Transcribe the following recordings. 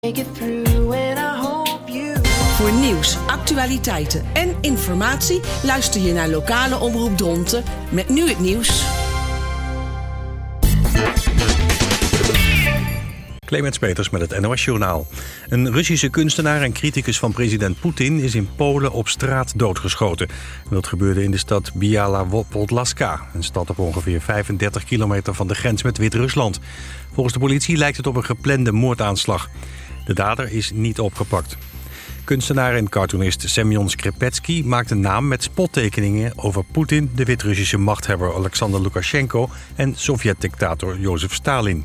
Voor nieuws, actualiteiten en informatie luister je naar lokale omroep Dronten met nu het nieuws. Clemens Peters met het NOS-journaal. Een Russische kunstenaar en criticus van president Poetin is in Polen op straat doodgeschoten. Dat gebeurde in de stad Biała Podlaska, een stad op ongeveer 35 kilometer van de grens met Wit-Rusland. Volgens de politie lijkt het op een geplande moordaanslag. De dader is niet opgepakt. Kunstenaar en cartoonist Semyon Skripetsky maakt een naam met spottekeningen over Poetin, de Wit-Russische machthebber Alexander Lukashenko en Sovjet-dictator Jozef Stalin.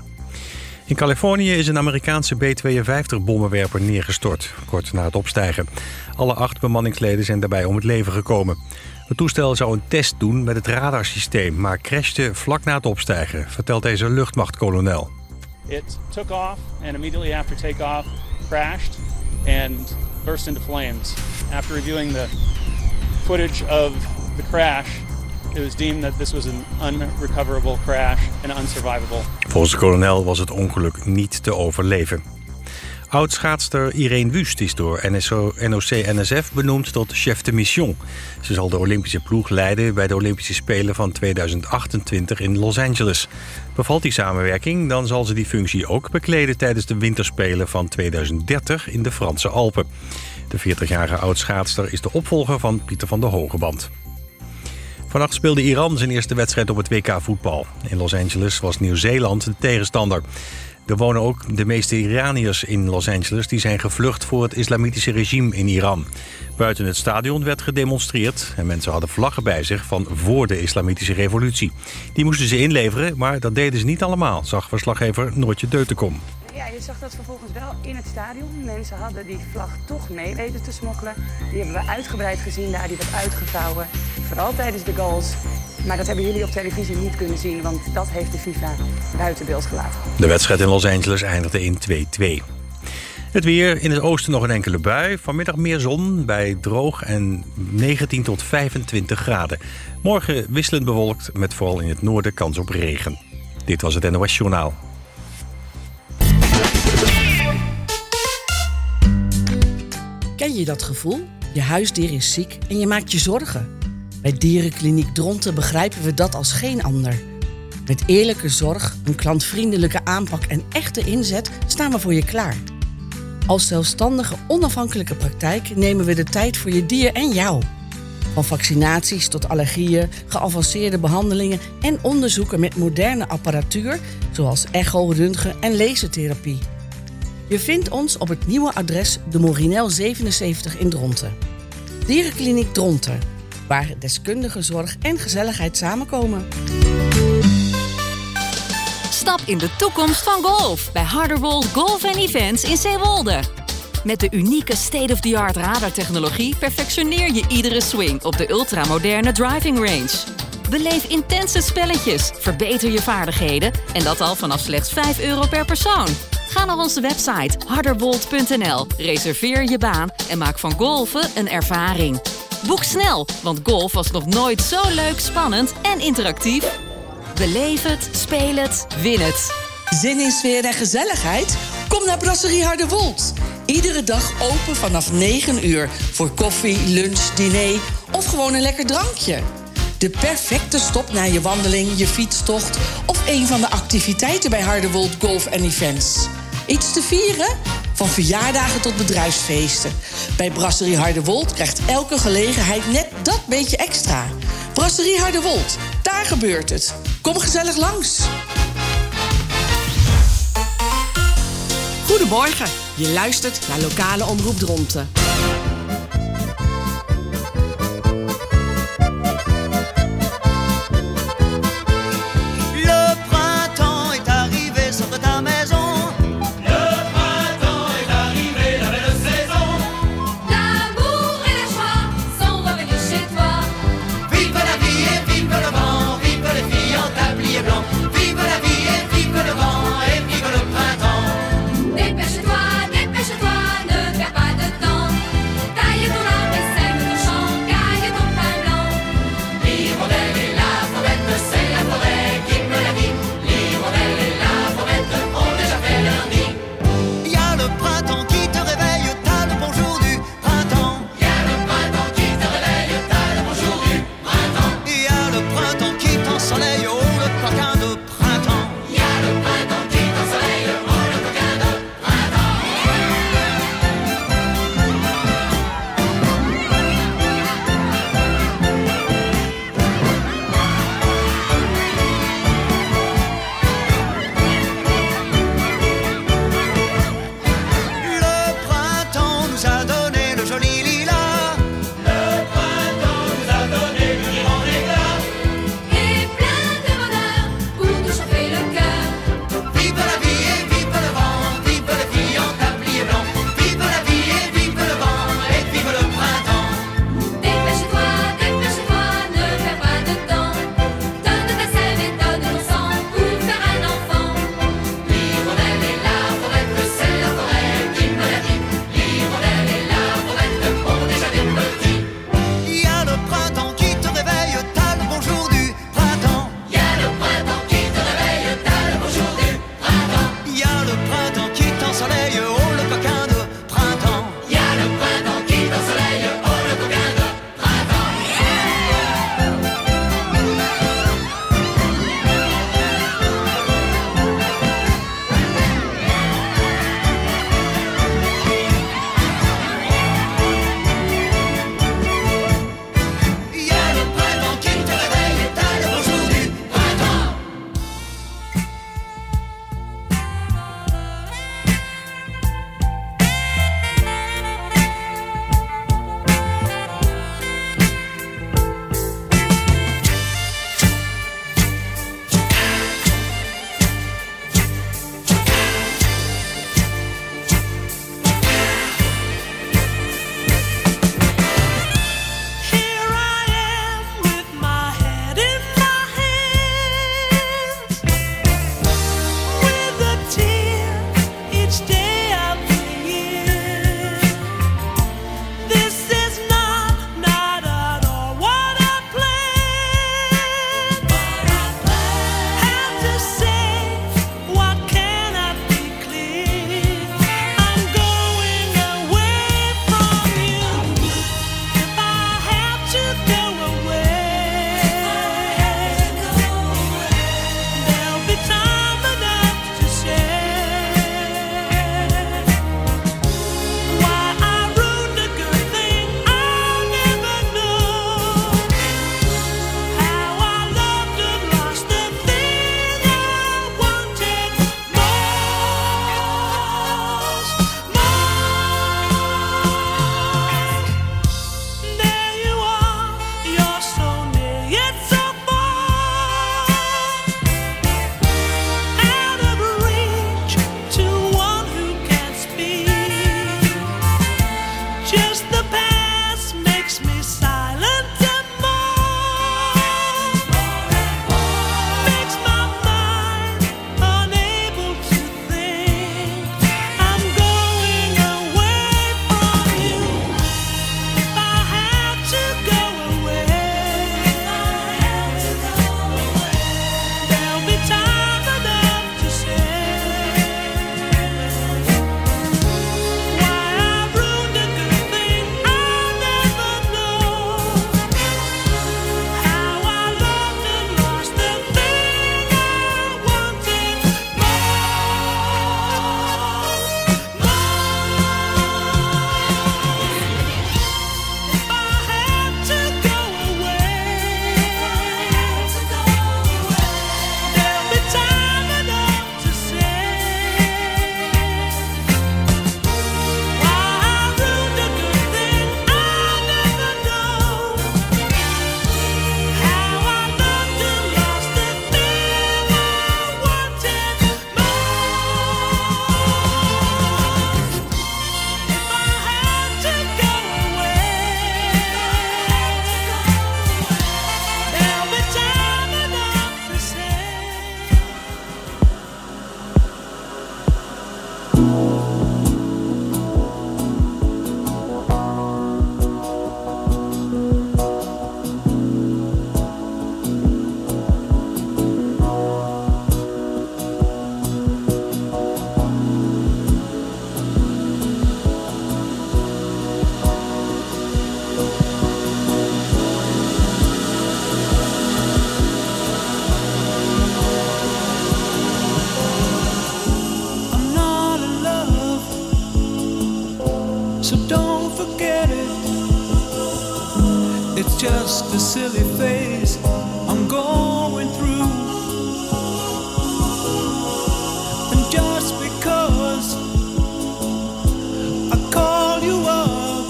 In Californië is een Amerikaanse B-52-bommenwerper neergestort, kort na het opstijgen. Alle 8 bemanningsleden zijn daarbij om het leven gekomen. Het toestel zou een test doen met het radarsysteem, maar crashte vlak na het opstijgen, vertelt deze luchtmachtkolonel. It took off and immediately after takeoff crashed and burst into flames. After reviewing the footage of the crash, it was deemed that this was an unrecoverable crash and unsurvivable. Volgens de kolonel was het ongeluk niet te overleven. Oud-schaatster Irene Wüst is door NOC-NSF benoemd tot chef de mission. Ze zal de Olympische ploeg leiden bij de Olympische Spelen van 2028 in Los Angeles. Bevalt die samenwerking, dan zal ze die functie ook bekleden tijdens de winterspelen van 2030 in de Franse Alpen. De 40-jarige oud-schaatster is de opvolger van Pieter van der Hogeband. Vannacht speelde Iran zijn eerste wedstrijd op het WK voetbal. In Los Angeles was Nieuw-Zeeland de tegenstander. Er wonen ook de meeste Iraniërs in Los Angeles. Die zijn gevlucht voor het islamitische regime in Iran. Buiten het stadion werd gedemonstreerd en mensen hadden vlaggen bij zich van voor de islamitische revolutie. Die moesten ze inleveren, maar dat deden ze niet allemaal, zag verslaggever Noortje Deutenkom. Ja, je zag dat vervolgens wel in het stadion. Mensen hadden die vlag toch mee weten te smokkelen. Die hebben we uitgebreid gezien daar, die werd uitgevouwen. Vooral tijdens de goals. Maar dat hebben jullie op televisie niet kunnen zien, want dat heeft de FIFA buiten beeld gelaten. De wedstrijd in Los Angeles eindigde in 2-2. Het weer, in het oosten nog een enkele bui. Vanmiddag meer zon, bij droog en 19 tot 25 graden. Morgen wisselend bewolkt, met vooral in het noorden kans op regen. Dit was het NOS Journaal. Ken je dat gevoel? Je huisdier is ziek en je maakt je zorgen. Bij Dierenkliniek Dronten begrijpen we dat als geen ander. Met eerlijke zorg, een klantvriendelijke aanpak en echte inzet staan we voor je klaar. Als zelfstandige, onafhankelijke praktijk nemen we de tijd voor je dier en jou. Van vaccinaties tot allergieën, geavanceerde behandelingen en onderzoeken met moderne apparatuur, zoals echo, röntgen en lasertherapie. Je vindt ons op het nieuwe adres de Morinel 77 in Dronten. Dierenkliniek Dronten, waar deskundige zorg en gezelligheid samenkomen. Stap in de toekomst van golf bij Harderwold Golf & Events in Zeewolde. Met de unieke state-of-the-art radartechnologie perfectioneer je iedere swing op de ultramoderne driving range. Beleef intense spelletjes, verbeter je vaardigheden en dat al vanaf slechts €5 per persoon. Ga naar onze website harderwold.nl, reserveer je baan en maak van golfen een ervaring. Boek snel, want golf was nog nooit zo leuk, spannend en interactief. Beleef het, speel het, win het. Zin in sfeer en gezelligheid? Kom naar Brasserie Harderwold. Iedere dag open vanaf 9 uur voor koffie, lunch, diner of gewoon een lekker drankje. De perfecte stop na je wandeling, je fietstocht of een van de activiteiten bij Harderwold Golf & Events. Iets te vieren? Van verjaardagen tot bedrijfsfeesten. Bij Brasserie Harderwold krijgt elke gelegenheid net dat beetje extra. Brasserie Harderwold, daar gebeurt het. Kom gezellig langs. Goedemorgen, je luistert naar Lokale Omroep Dronten. Dépêche-toi, ne perds pas de temps. So don't forget it. It's just a silly phase I'm going through. And just because I call you up,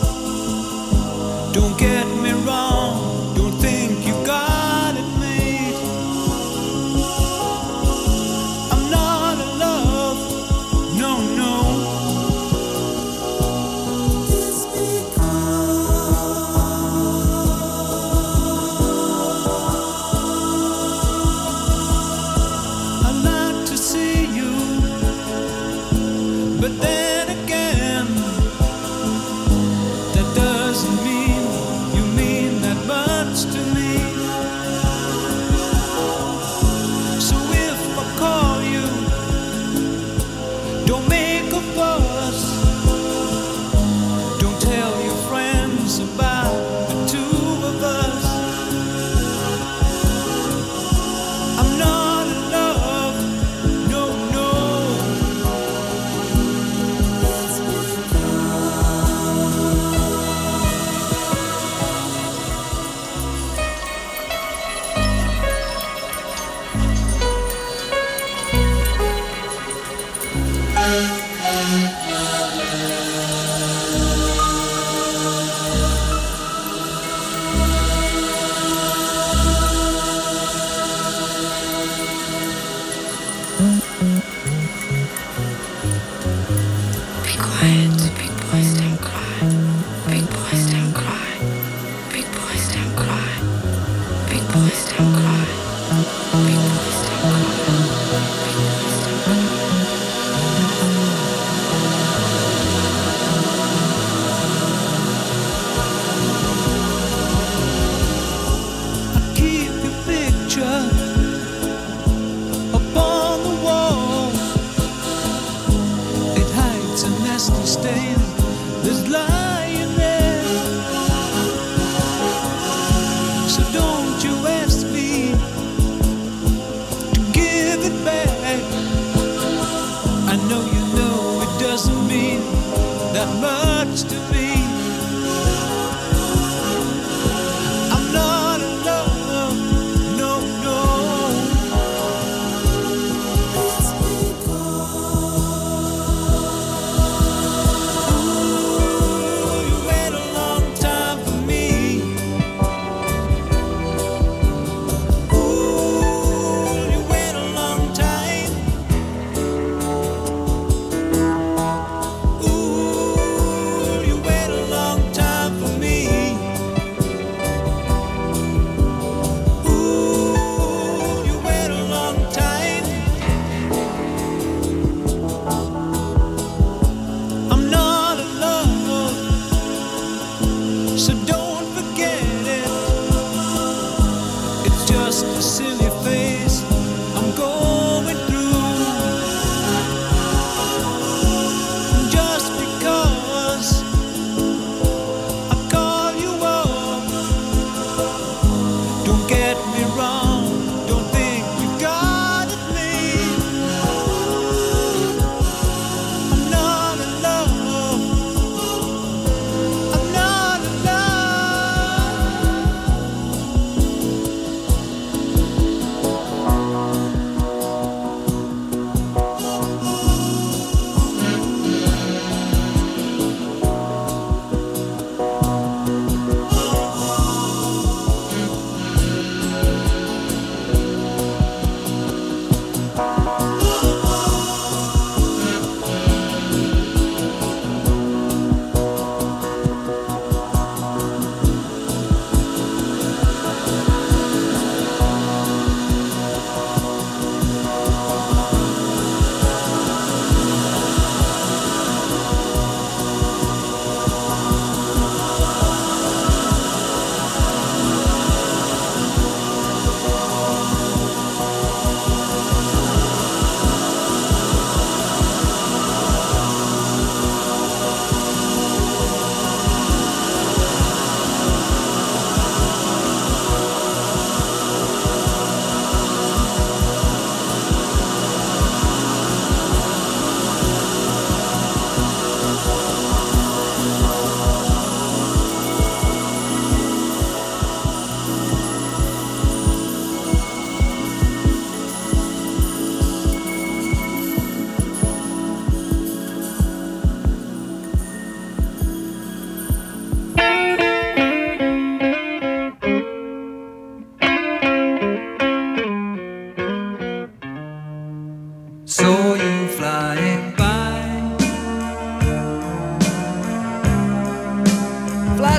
don't get me wrong, don't think you got it made. I'm not in love, no, no. But then again, that doesn't mean you mean that much to me. So if I call you, don't make a fuss. Don't tell your friends about the two of us. I'm not in love, no, no. Be quiet, big boys don't cry. Big boys don't cry. Big boys don't cry. Big boys don't cry. Big boys don't cry. I keep your picture up on the wall. It hides a nasty stain that's lying there. So don't you ask me to give it back. I know you know it doesn't mean that much to me. I'm not in love, no, no. Ooh, you wait a long time for me. Ooh, you wait a long time. Ooh, you wait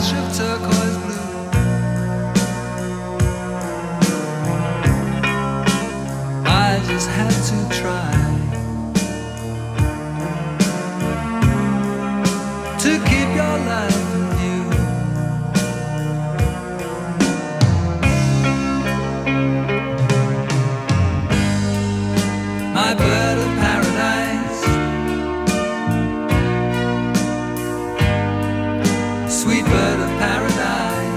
flash of turquoise blue. I just had to try to keep your life in view. My bird of paradise, sweet bird of paradise,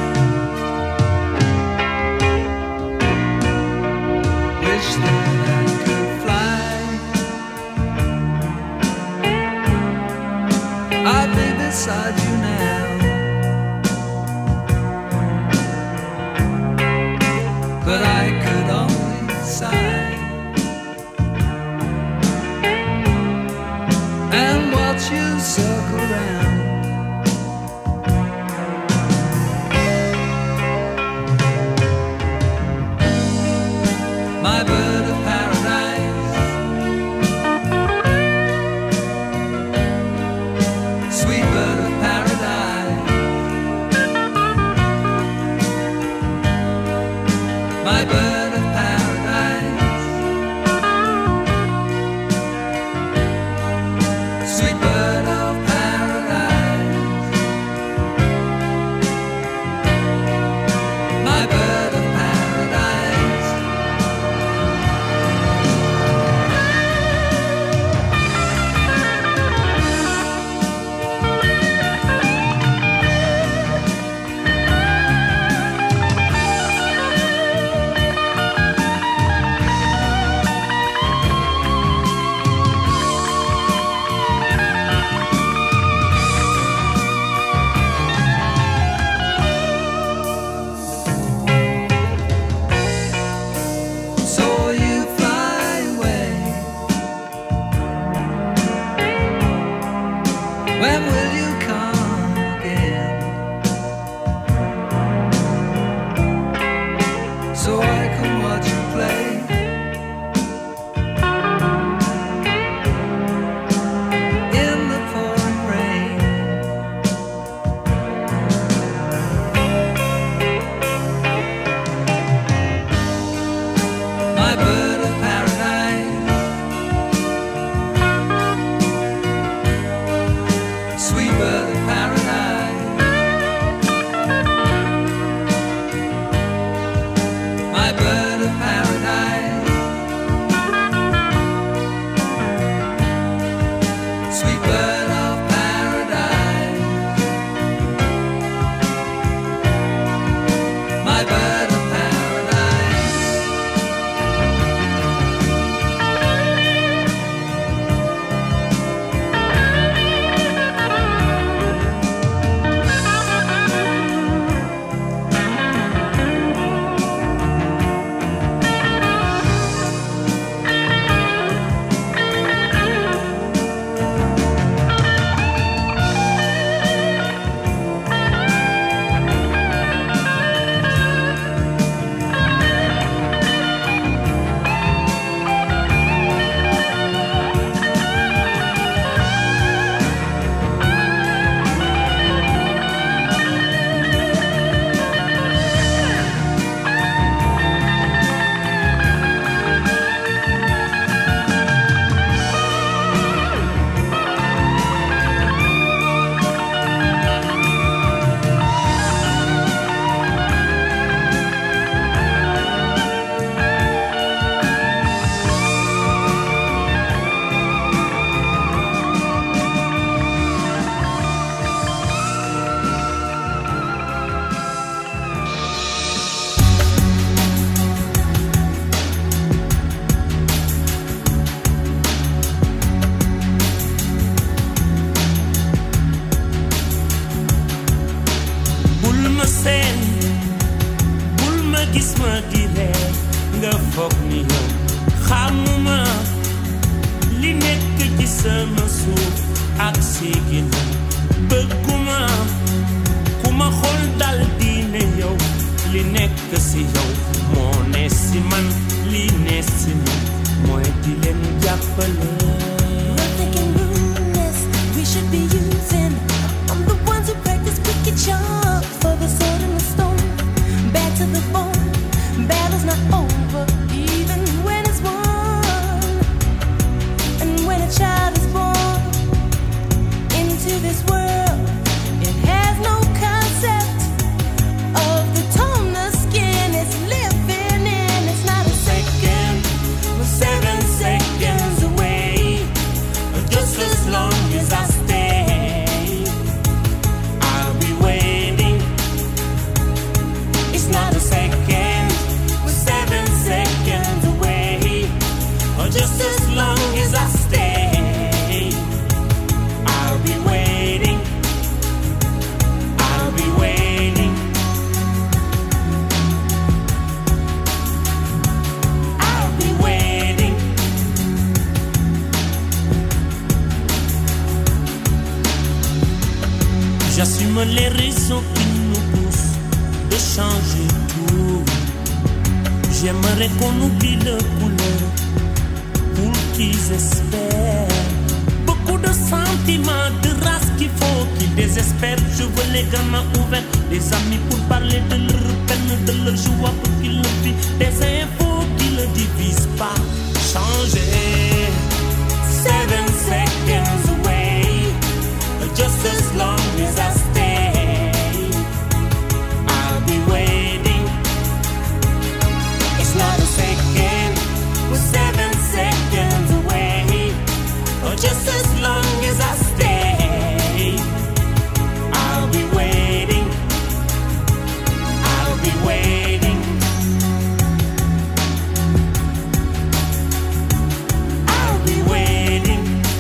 wish that I could fly. I'll be beside you now, but I could only sigh and watch you circle round. My bird of paradise, sweet bird of paradise, my bird of paradise, sweet bird of paradise, my bird of paradise. So you fly away. When will you come again? So I can watch you play in the pouring rain. My bird of paradise, sweet bird of paradise, my bird of paradise, sweet bird of paradise, my bird of paradise. bul ma seen bul ma gis ma di ree nga foog ni yow xamuma li nekk ci sama suuf ak si ginnaaw bëgguma ku ma xool dal di ne yow li nekk si yow moo ne si man li ne si man mooy di leen jàppale. Nothing can ruin this. We should be using. I'm the ones who practice wicked charm. into this world, it has no concept of the tone the skin is living in. It's not a second, we're 7 seconds away. Just as long as I stay, I'll be waiting. It's not a second, we're 7 seconds away. Just as long as I stay, I'll be waiting. I'll be waiting. I'll be waiting. J'assume les raisons qui nous poussent de changer tout. J'aimerais qu'on oublie le couleur pour qu'ils espèrent. Beaucoup de sentiments, de race qu'il faut qu'ils désespèrent. Je veux les gamins ouverts, des amis pour parler de leur peine, de leur joie pour qu'ils le vivent. Des infos qui ne divisent pas. Changer. 7 seconds away, just as long as I stay, I'll be waiting. It's not a second, we're 7 seconds away. Just as long as I stay, I'll be waiting. I'll be waiting. I'll be waiting.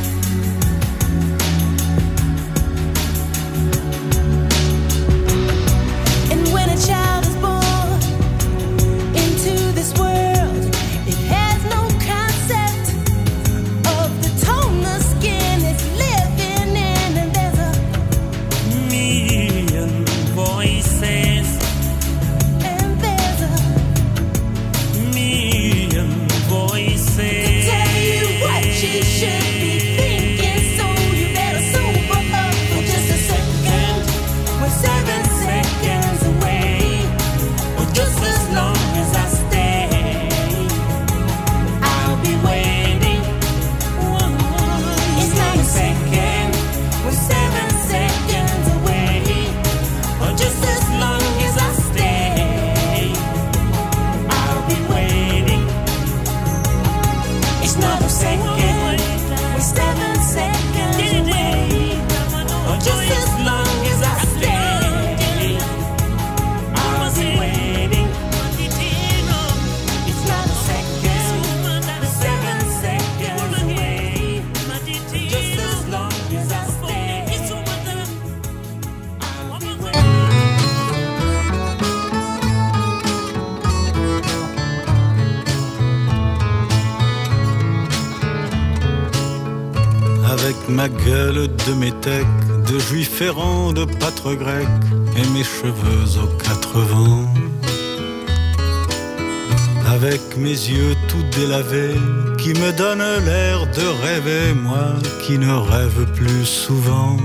And when a child is born into this world, it has no concept of the tone the skin is living in. And there's a million voices, and there's a million voices to tell you what you should be thinking. So you better sober up for just a second. We're 7 seconds away, or just as long as I stay, I'll be waiting. It's not a second, we're 7 seconds away, or just as long as I stay, I'll be waiting. It's not a second, we're 7 seconds away, or just as long as I stay, I'll be waiting. It's not a second, we're 7 seconds away, just as long as I stay, I'll be waiting. Avec ma gueule de métèque, de juif errant, de pâtre grec, et mes cheveux aux 4 vents. Avec mes yeux tout délavés, qui me donnent l'air de rêver, moi qui ne rêve plus souvent.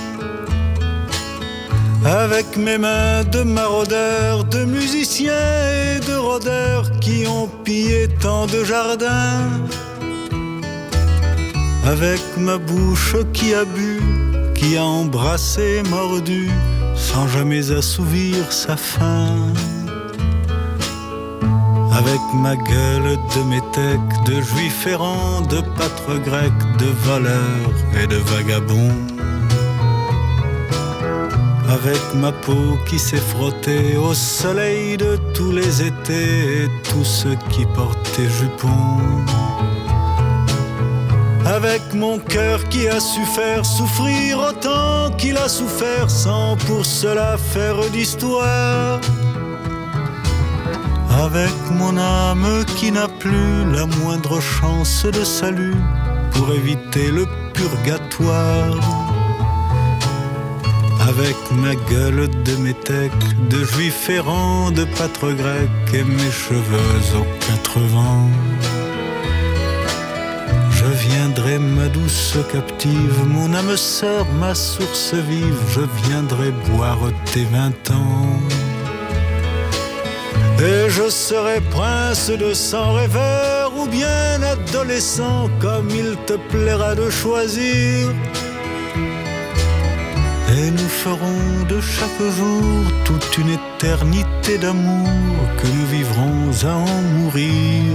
Avec mes mains de maraudeurs, de musiciens et de rôdeurs, qui ont pillé tant de jardins. Avec ma bouche qui a bu, qui a embrassé, mordu, sans jamais assouvir sa faim. Avec ma gueule de métèque, de juif errant, de pâtre grec, de voleur et de vagabond. Avec ma peau qui s'est frottée au soleil de tous les étés et tous ceux qui portaient jupons. Avec mon cœur qui a su faire souffrir autant qu'il a souffert sans pour cela faire d'histoire. Avec mon âme qui n'a plus la moindre chance de salut pour éviter le purgatoire. Avec ma gueule de métèque, de juif errant, de pâtre grec et mes cheveux aux 4 vents. Je viendrai ma douce captive, mon âme sœur, ma source vive, je viendrai boire tes 20 ans. Et je serai prince de sang rêveur ou bien adolescent, comme il te plaira de choisir. ferons de chaque jour toute une éternité d'amour que nous vivrons à en mourir.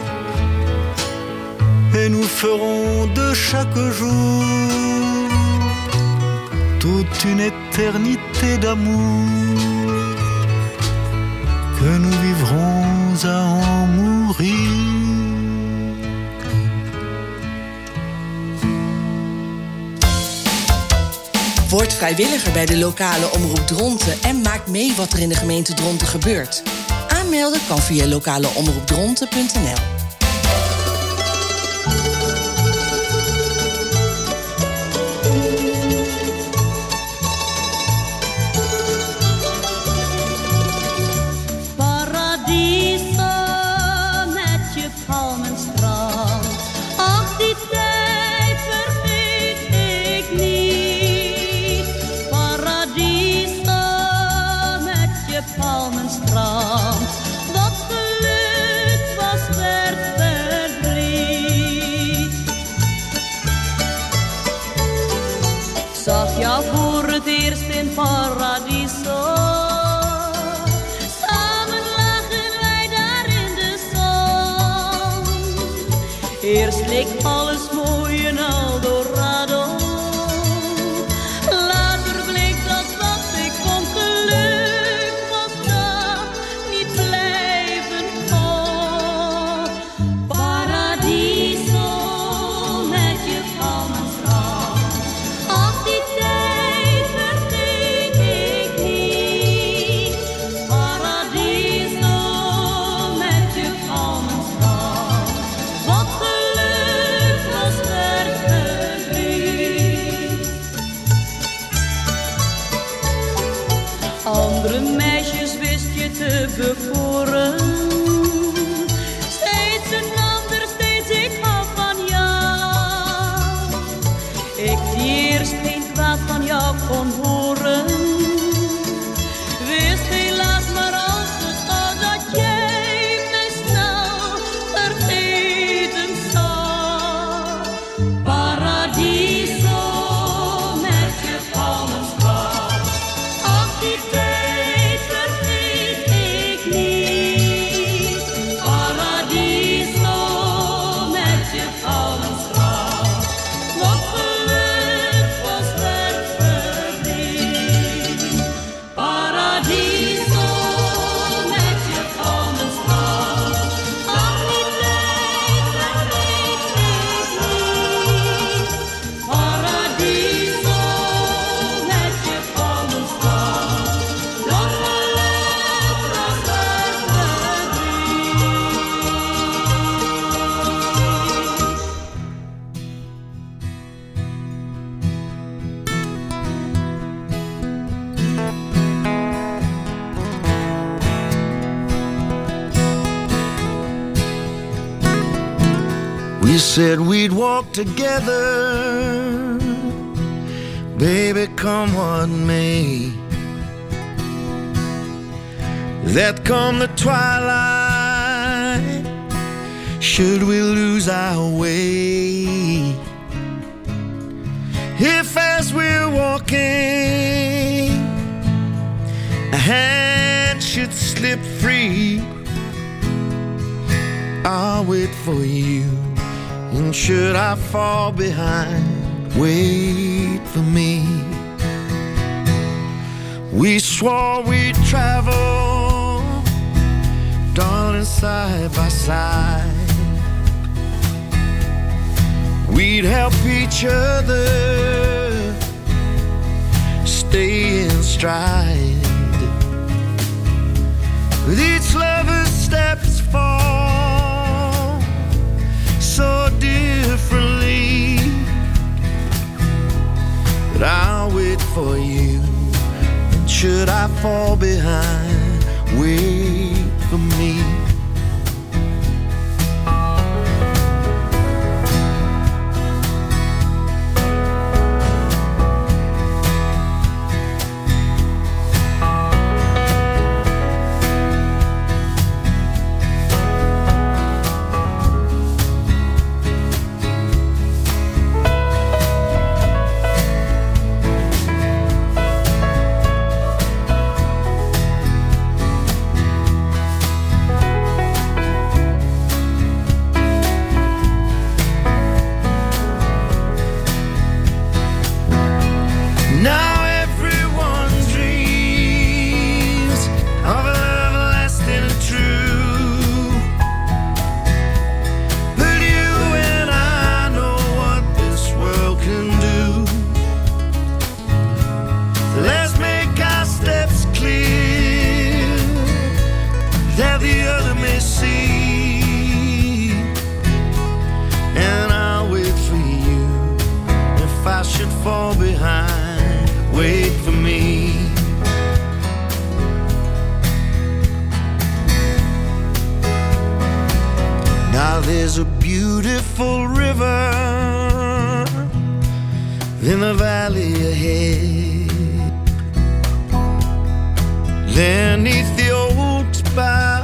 Et nous ferons de chaque jour toute une éternité d'amour que nous vivrons à en mourir. Word vrijwilliger bij de lokale omroep Dronten en maak mee wat er in de gemeente Dronten gebeurt. Aanmelden kan via lokaleomroepdronten.nl. Paradiso. Samen lagen wij daar in de zon. Eerst leek alles mooi en Eldorado. Later bleek dat wat ik vond geluk was dat niet blijven kon. Paradiso met je palmenstrand. Ach, die tijd. Andere meisjes wist je te bekoren. Steeds een ander, steeds ik hou van jou. Ik die eerst geen kwaad van jou kon horen. Wist helaas maar al te gauw dat jij mij snel vergeten zou. Paradiso met je palmenstrand. Ach, die tijd vergeet ik niet. Paradiso met je palmenstrand. Wat geluk was verdriet. Paradiso met je palmenstrand. Ach, die tijd vergeet ik niet. Paradiso met je palmenstrand. Dat geluk was We said we'd walk together, baby, come what may. That come the twilight, should we lose our way. If as we're walking, a hand should slip free, I'll wait for you. And should I fall behind, wait for me. We swore we'd travel, darling, side by side. We'd help each other stay in stride. With each lover's steps fall so differently, but I'll wait for you. And should I fall behind, wait for me. behind. Wait for me. Now there's a beautiful river in the valley ahead. Beneath the oaks bough,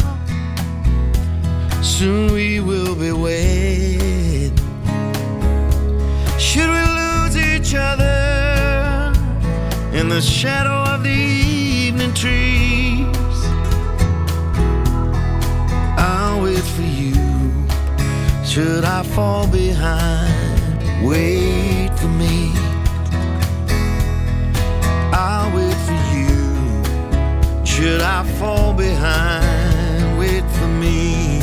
soon we will be wed. Should we lose each other in the shadow of the evening trees, I'll wait for you. Should I fall behind, wait for me. I'll wait for you. Should I fall behind, wait for me.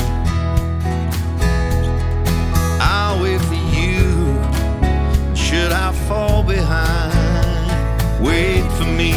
I'll wait for you. Should I fall behind, wait for me.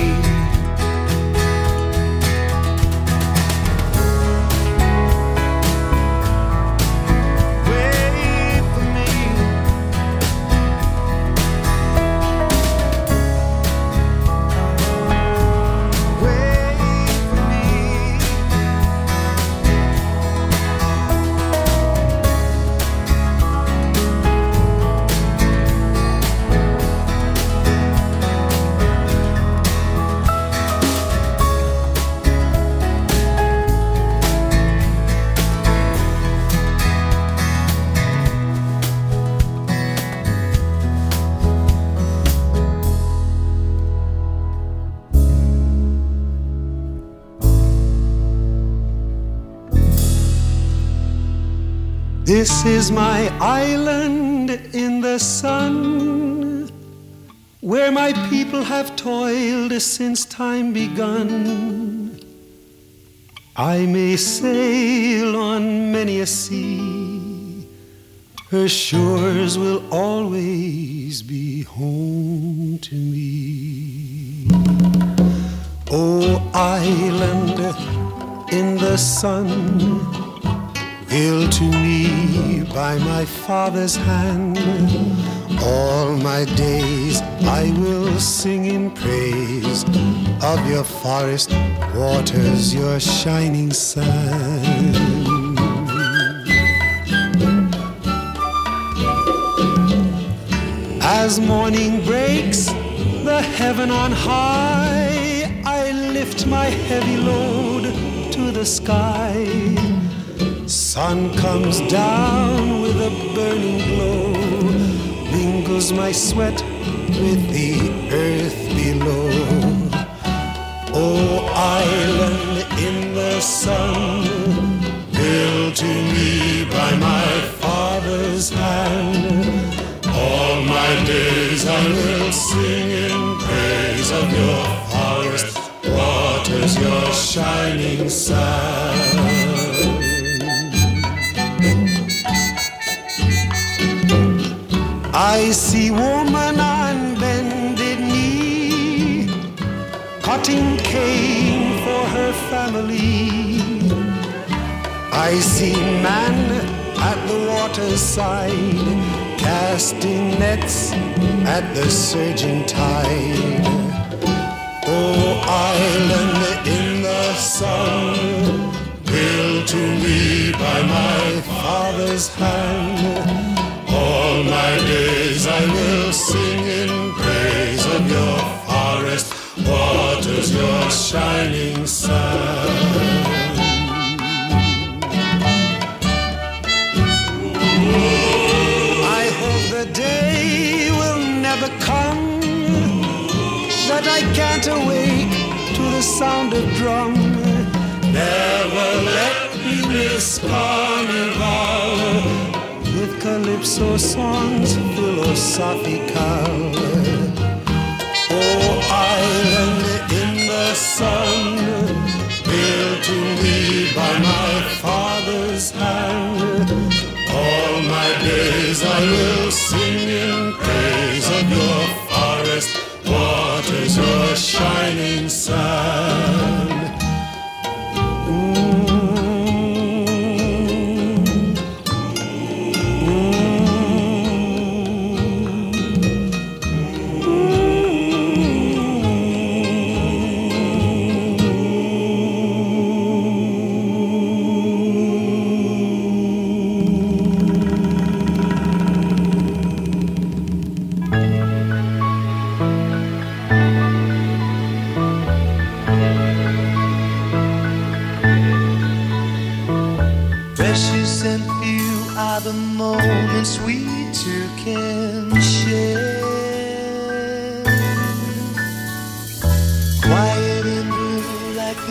This is my island in the sun, where my people have toiled since time begun. I may sail on many a sea, her shores will always be home to me. Oh, island in the sun, built to me by my father's hand, all my days I will sing in praise of your forest waters, your shining sun. As morning breaks the heaven on high, I lift my heavy load to the sky. Sun comes down with a burning glow, mingles my sweat with the earth below. Oh, island in the sun, built to me by my father's hand, all my days I will sing in praise of your forest waters, your shining sun. I see woman on bended knee, cutting cane for her family. I see man at the water's side, casting nets at the surging tide. Oh, island in the sun, built to me by my father's hand, all my days I will sing in praise of your forest waters, your shining sun. I hope the day will never come that I can't awake to the sound of drum. Never let me miss carnival with calypso songs philosophical. Oh, island in the sun, built to me by my father's hand, all my days I will sing in praise of your forest waters, your shining sun.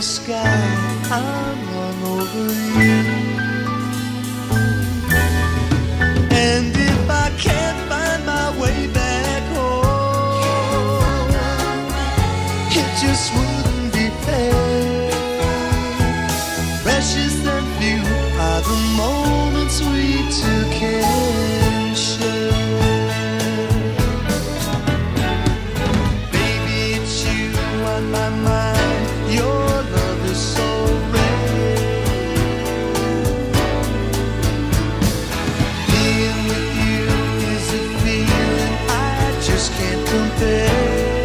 sky, I'm hung over you. And if I can't find my way back home, it just wouldn't be fair. Precious and few are the moments we two can share. Baby, it's you on my mind. Your love is so rare. Being with you is a feeling I just can't compare.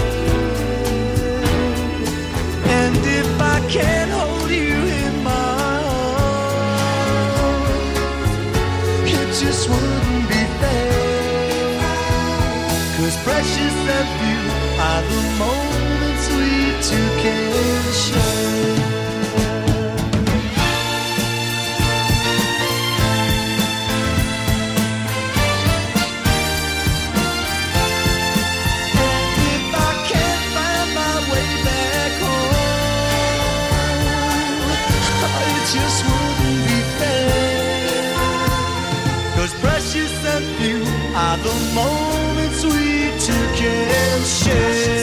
And if I can't hold you in my arms, it just wouldn't be fair. 'Cause precious and few are the moments we two can share. And if I can't find my way back home, it just wouldn't be fair. 'Cause precious and few are the moments we two can share.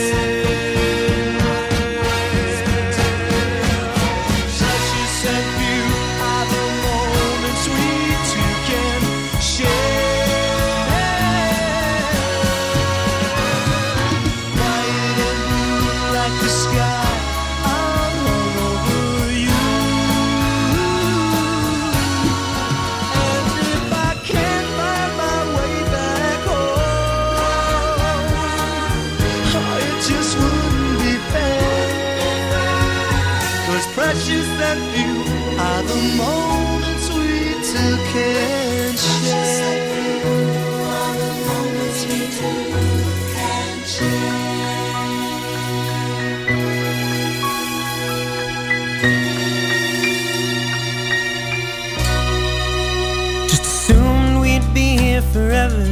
Precious and few are the moments we two can share. Bright and blue like the sky, I'm all over you. And if I can't find my way back home, it just wouldn't be fair. 'Cause precious and few are the moments we two can share. Are the moments we two can Just assumed we'd be here forever.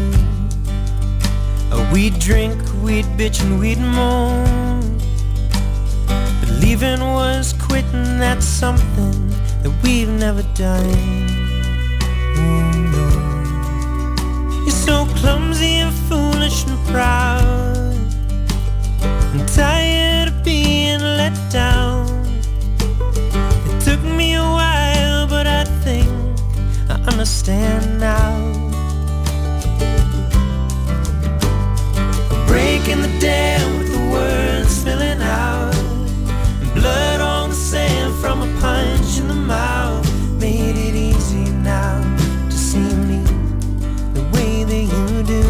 We'd drink, we'd bitch and we'd moan. But leaving was quitting, that's something that we've never done. Oh no. You're so clumsy and foolish and proud. I'm tired of being let down. It took me a while, but I think I understand now. Breaking the dam with the words spilling out, and blood on the sand from a punch in the mouth made it easy now to see me the way that you do.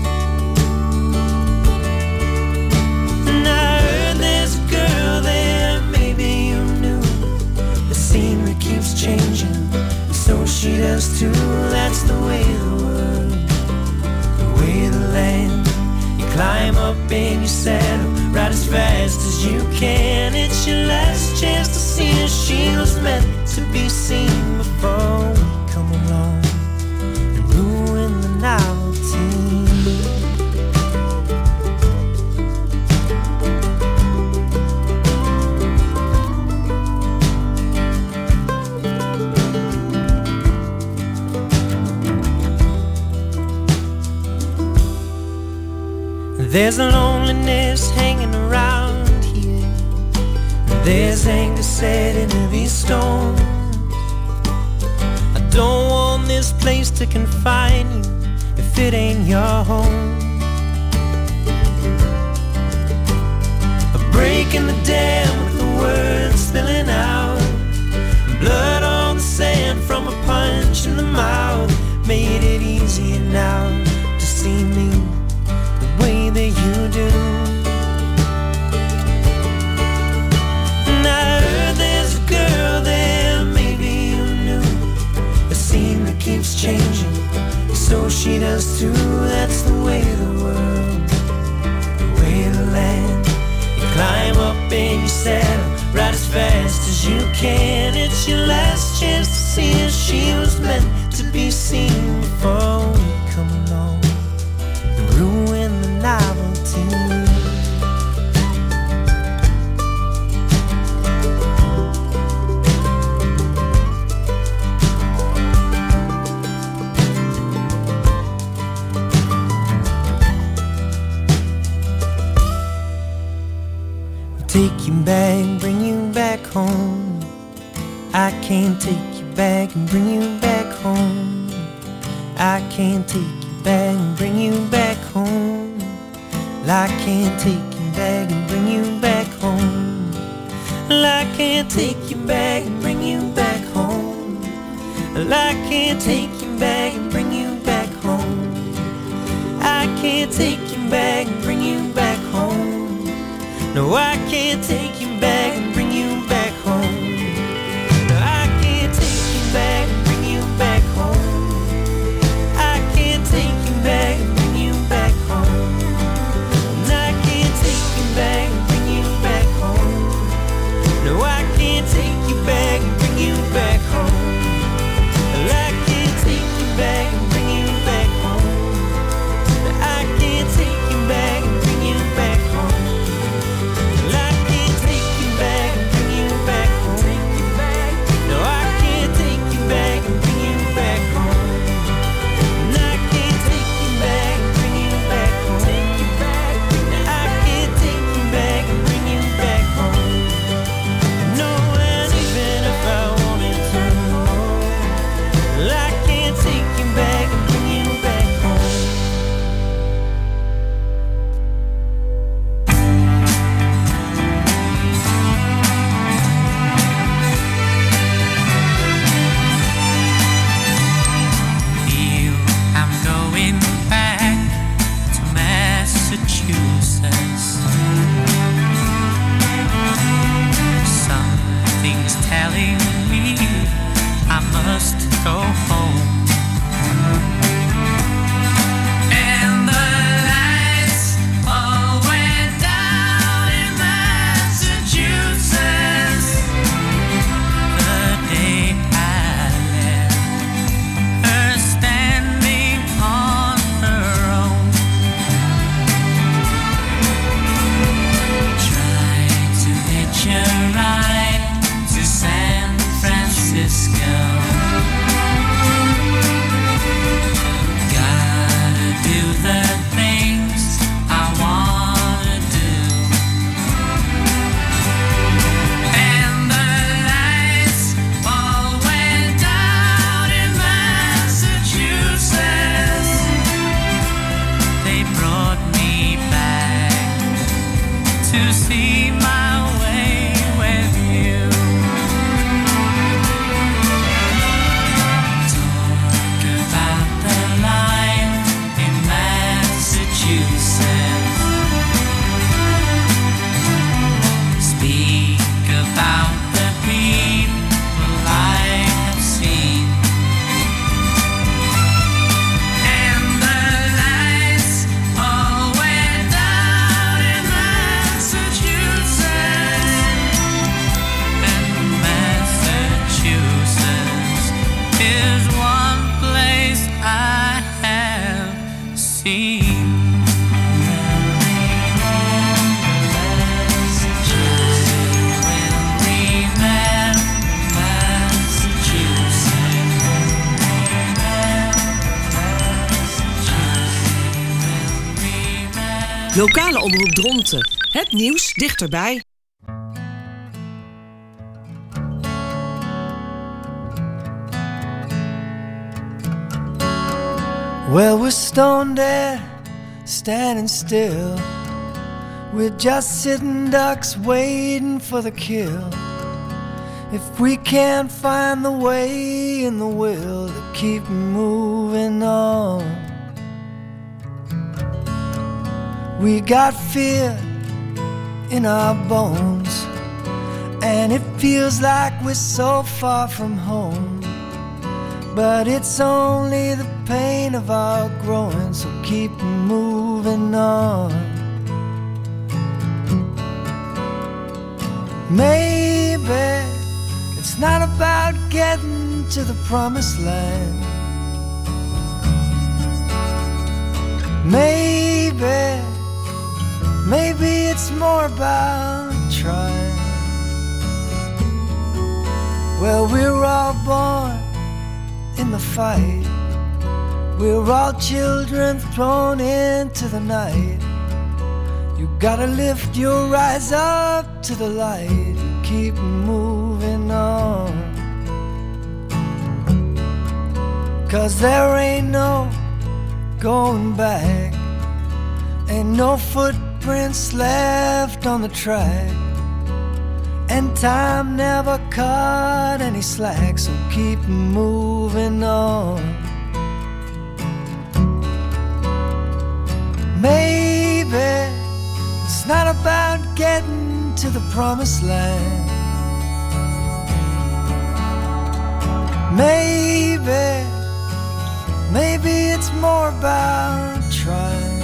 And I heard there's a girl there, maybe you knew. The scenery keeps changing, so she does too. That's the way of the world, the way of the land. Climb up in your saddle, ride as fast as you can. It's your last chance to see if she was meant to be seen before we come along and ruin the novelty. There's a loneliness hanging around here. There's anger set into these stones. I don't want this place to confine you if it ain't your home. A break in the dam with the words spilling out, blood on the sand from a punch in the mouth made it easier now to see me way that you do. And I heard there's a girl there, maybe you knew. The scenery keeps changing, so she does too. That's the way of the world, the way of the land. You climb up in your saddle, ride as fast as you can. It's your last chance to see if she was meant to be seen before we come along and ruin the novelty. take you back, bring you back home. I can't take you back and bring you back home. I can't take you back and bring you back home. I can't take you back and bring you back home. I can't take you back and bring you back home. I can't take you back and bring you back home. I can't take you back and bring you back home. No, I can't take you back and bring you back home. No, I can't take you back and bring you back home. I can't take you back and bring you back home. And I can't take you back and bring you back home. No, I can't take you back and bring you back home. I can't take you back and bring you back home. I can't take you back and bring you back home. I can't take you back and bring you back home. No, I can't take you back and bring you back home. And I can't take you back and bring you back home. I can't take you back and bring you back home. No, and even if I wanted to, I can't take you back and bring you back home. Feel I'm going back to Massachusetts. Something's telling me I must go home. And the lights all went down in Massachusetts the day I left her standing on her own. Tried to hitch a ride to San Francisco. Gotta do the things I wanna do. And the lights all went down in Massachusetts. They brought me back to see my way with you. Talk about the life in Massachusetts. Speak about the people I have seen. And the lights all went down in Massachusetts. And Massachusetts is one place I have seen. Lokale omroep Dronten. Het nieuws dichterbij. Well, we're stone dead, standing still. We're just sitting ducks waiting for the kill. If we can't find the way and the will to keep moving on, we got fear in our bones, and it feels like we're so far from home. But it's only the pain of our growing, so keep moving on. Maybe it's not about getting to the promised land. Maybe it's more about trying. Well, we're all born in the fight. We're all children thrown into the night. You gotta lift your eyes up to the light and keep moving on. 'Cause there ain't no going back, ain't no footprints left on the track, and time never cut any slack, so keep moving on. Maybe it's not about getting to the promised land. Maybe it's more about trying.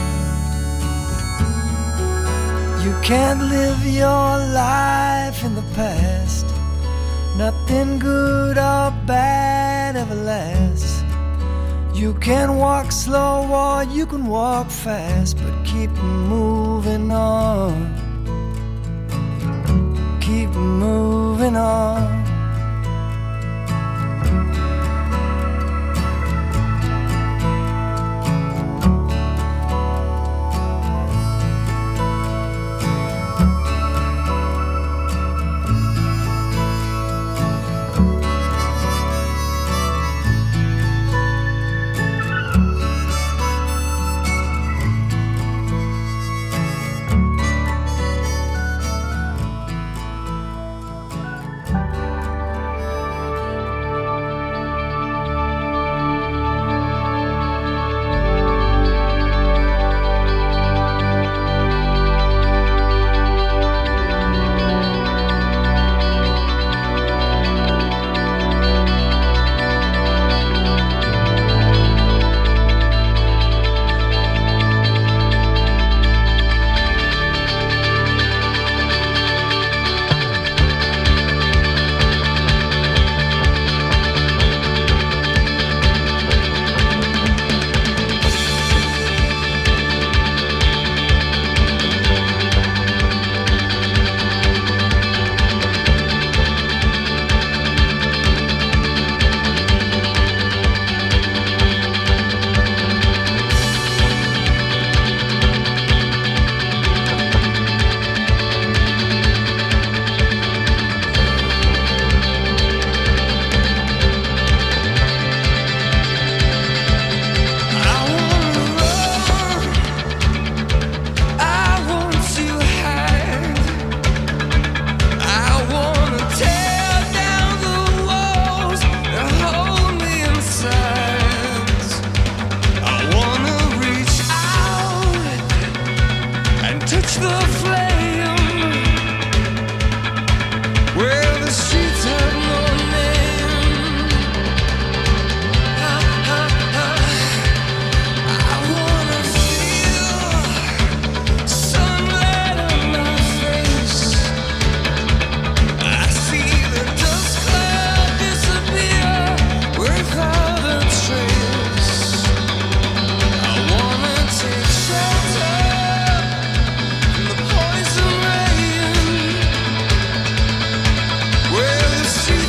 You can't live your life in the past. Nothing good or bad ever lasts. You can walk slow or you can walk fast, but keep moving on. Keep moving on. The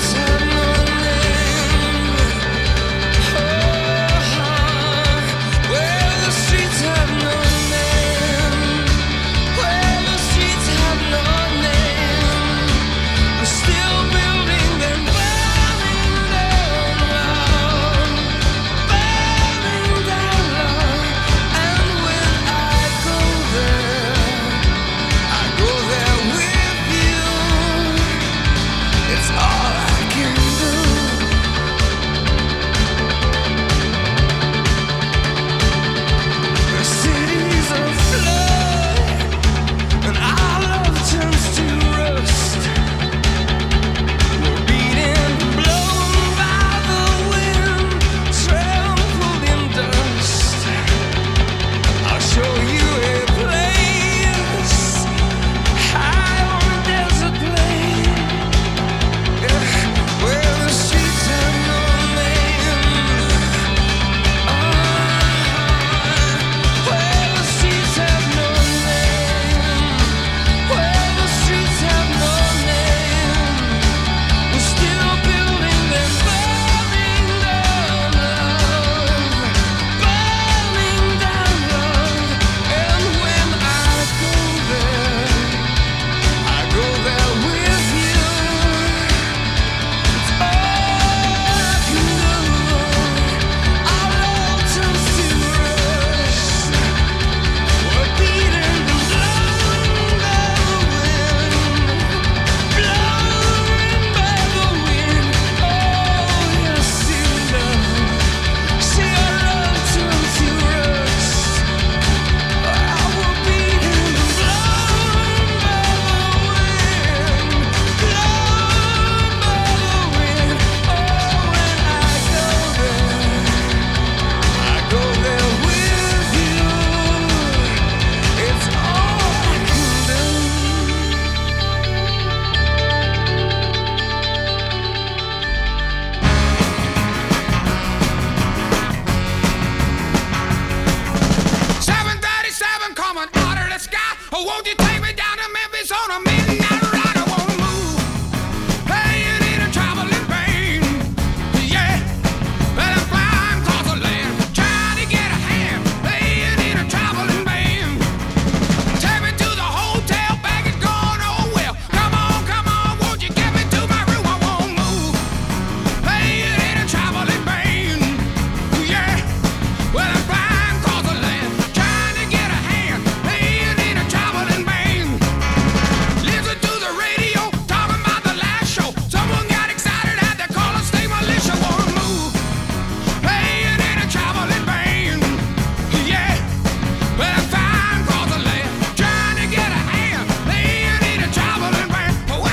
me down to Memphis on a midnight ride. I wanna move. Hey, it ain't a travel in vain. Yeah, but I'm flying across the land, trying to get a hand. Hey, it ain't a travel in vain. Take me to the hotel, baggage gone, oh well. Come on, won't you get me to my room? I won't move. Hey, it ain't a travel in vain. Yeah, well I'm flying across the land, trying to get a hand. Hey, it ain't a travel in vain. Listen to the radio, talking about the last show. Someone got excited, had to call a state militia. Wanna move. Hey, it ain't a travel in vain. Yeah, well I'm flying across the land, trying to get a hand. Hey, it ain't a travel in vain. Wow.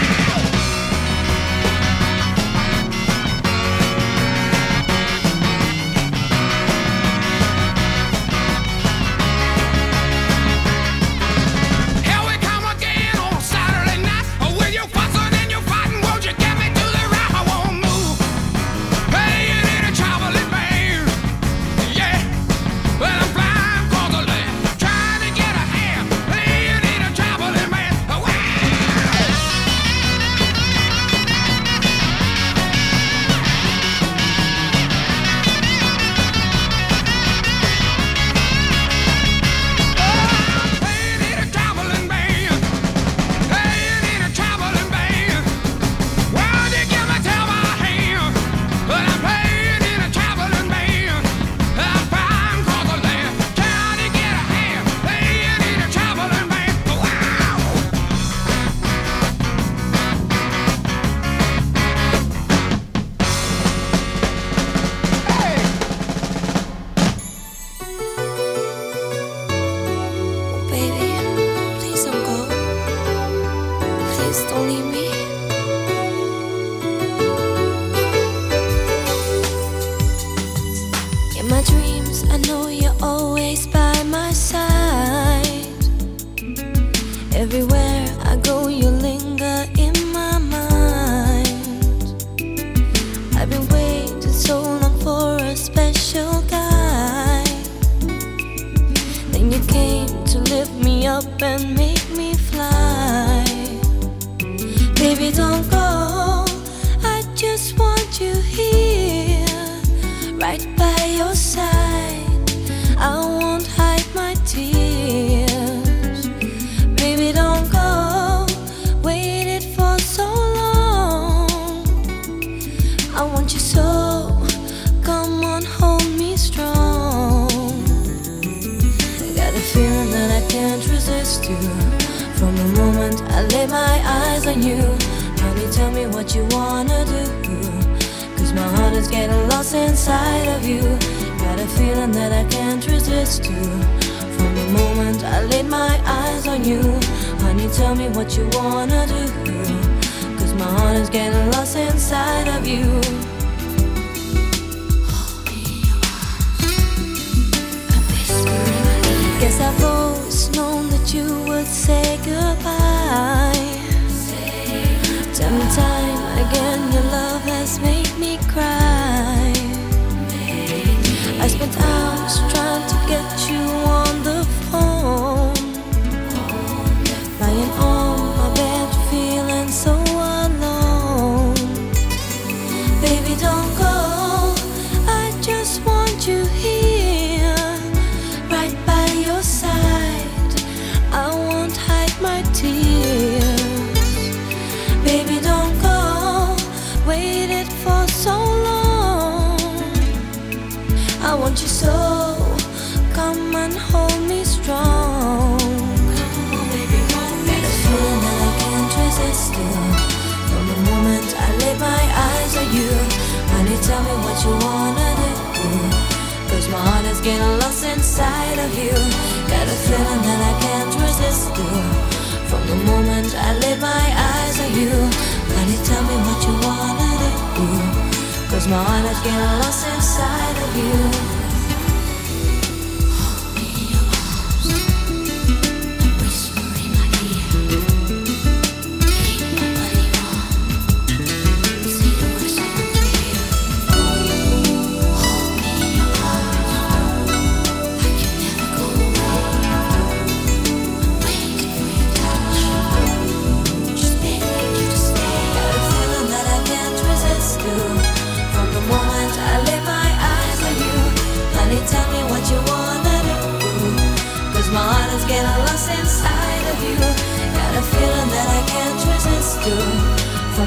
Here we come again on a Saturday night. With your fussing and your fighting, won't you get me to the right? I won't move. Hey, it ain't a travel in vain. Yeah, well I'm flying across the land, trying to get a hand. Hey, it ain't a travel in vain. Wow. Hey, it ain't a travel in vain. Hey, it ain't a travel in vain. Well, you give me till my hand, but I'm playing in a travel in vain. I'm flying across the land, trying to get a hand. Hey, it ain't a travel in vain. Wow. Baby, please don't go. Please don't leave me. In my dreams, I know you're always by my side. Everywhere I go, you linger in my mind. I've been waiting so long for a special guy. Then you came to lift me up and make me fly. Baby, don't go. I just want you here, right by your side. I won't hide my tears. Baby, don't go. Waited for so long. I want you so. Come on, hold me strong. I got a feeling that I can't resist you. From the moment I lay my eyes on you, honey, tell me what you wanna do. Cause my heart is getting lost inside of you. Got a feeling that I can't resist you. From the moment I laid my eyes on you, honey, tell me what you wanna do. Cause my heart is getting lost inside of you. Guess I've always known that you would say goodbye. Time and time again, your love has made me cry. I spent hours trying to get you on the phone, lying on my bed feeling so alone. Baby, don't go. I just want you here, right by your side. I won't hide my tears. Baby, don't go. Waited for so long. I want you so. Come and hold me strong. Got a feeling that I can't resist you. From the moment I lay my eyes on you, honey, tell me what you wanna do. Cause my heart is getting lost inside of you. Got a feeling that I can't resist you. From the moment I lay my eyes on you, honey, tell me what you wanna do. Cause my heart is getting lost inside of you.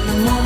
the morning.